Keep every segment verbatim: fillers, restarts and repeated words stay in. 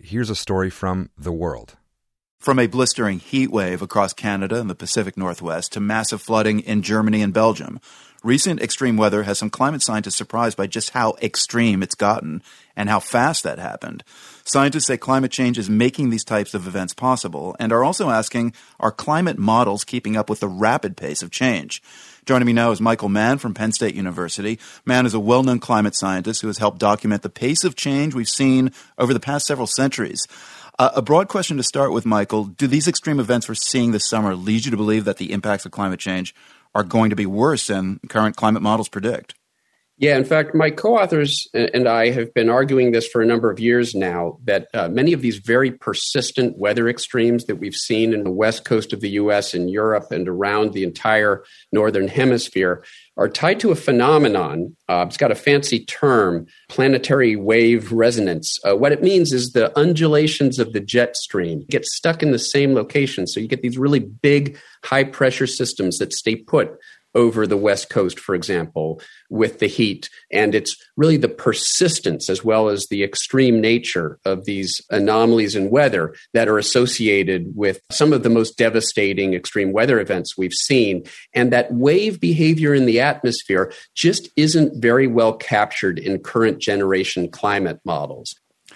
here's a story from The World. From a blistering heat wave across Canada and the Pacific Northwest to massive flooding in Germany and Belgium, recent extreme weather has some climate scientists surprised by just how extreme it's gotten and how fast that happened. Scientists say climate change is making these types of events possible and are also asking, are climate models keeping up with the rapid pace of change? Joining me now is Michael Mann from Penn State University. Mann is a well-known climate scientist who has helped document the pace of change we've seen over the past several centuries. Uh, a broad question to start with, Michael. Do these extreme events we're seeing this summer lead you to believe that the impacts of climate change are going to be worse than current climate models predict? Yeah, in fact, my co-authors and I have been arguing this for a number of years now, that uh, many of these very persistent weather extremes that we've seen in the west coast of the U S and Europe and around the entire northern hemisphere are tied to a phenomenon. Uh, it's got a fancy term, planetary wave resonance. Uh, what it means is the undulations of the jet stream get stuck in the same location. So you get these really big, high-pressure systems that stay put over the West Coast, for example, with the heat. And it's really the persistence as well as the extreme nature of these anomalies in weather that are associated with some of the most devastating extreme weather events we've seen. And that wave behavior in the atmosphere just isn't very well captured in current generation climate models.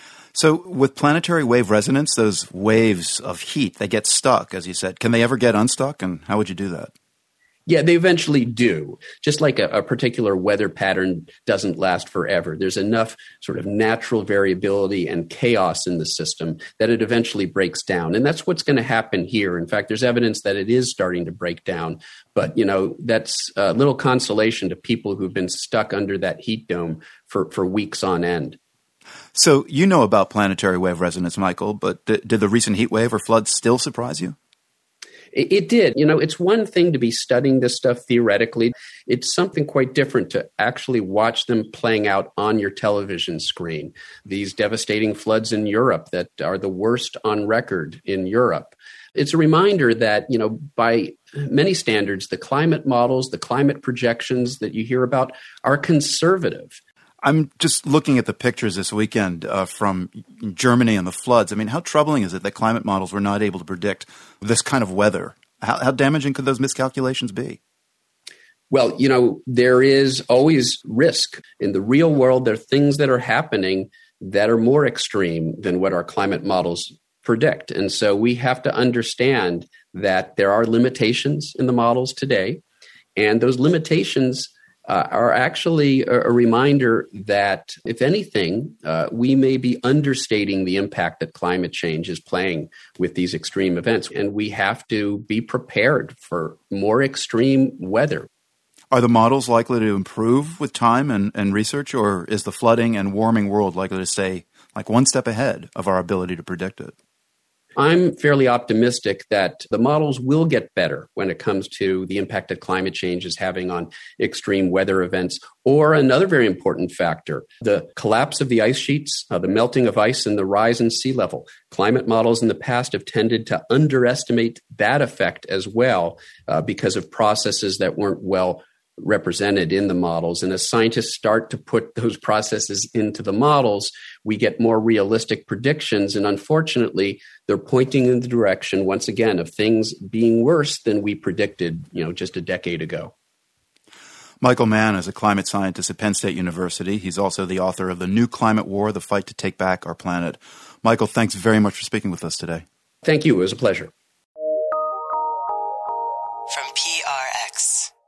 So with planetary wave resonance, those waves of heat, they get stuck, as you said. Can they ever get unstuck? And how would you do that? Yeah, they eventually do. Just like a, a particular weather pattern doesn't last forever. There's enough sort of natural variability and chaos in the system that it eventually breaks down. And that's what's going to happen here. In fact, there's evidence that it is starting to break down. But, you know, that's a little consolation to people who've been stuck under that heat dome for, for weeks on end. So you know about planetary wave resonance, Michael, but th- did the recent heat wave or flood still surprise you? It did. You know, it's one thing to be studying this stuff theoretically. It's something quite different to actually watch them playing out on your television screen. These devastating floods in Europe that are the worst on record in Europe. It's a reminder that, you know, by many standards, the climate models, the climate projections that you hear about are conservative. I'm just looking at the pictures this weekend uh, from Germany and the floods. I mean, how troubling is it that climate models were not able to predict this kind of weather? How, how damaging could those miscalculations be? Well, you know, there is always risk. In the real world, there are things that are happening that are more extreme than what our climate models predict. And so we have to understand that there are limitations in the models today, and those limitations Uh, are actually a, a reminder that, if anything, uh, we may be understating the impact that climate change is playing with these extreme events. And we have to be prepared for more extreme weather. Are the models likely to improve with time and, and research, or is the flooding and warming world likely to stay like one step ahead of our ability to predict it? I'm fairly optimistic that the models will get better when it comes to the impact that climate change is having on extreme weather events. Or another very important factor, the collapse of the ice sheets, uh, the melting of ice, and the rise in sea level. Climate models in the past have tended to underestimate that effect as well uh, because of processes that weren't well represented in the models. And as scientists start to put those processes into the models, we get more realistic predictions. And unfortunately, they're pointing in the direction, once again, of things being worse than we predicted, you know, just a decade ago. Michael Mann is a climate scientist at Penn State University. He's also the author of The New Climate War, The Fight to Take Back Our Planet. Michael, thanks very much for speaking with us today. Thank you. It was a pleasure. From P R X.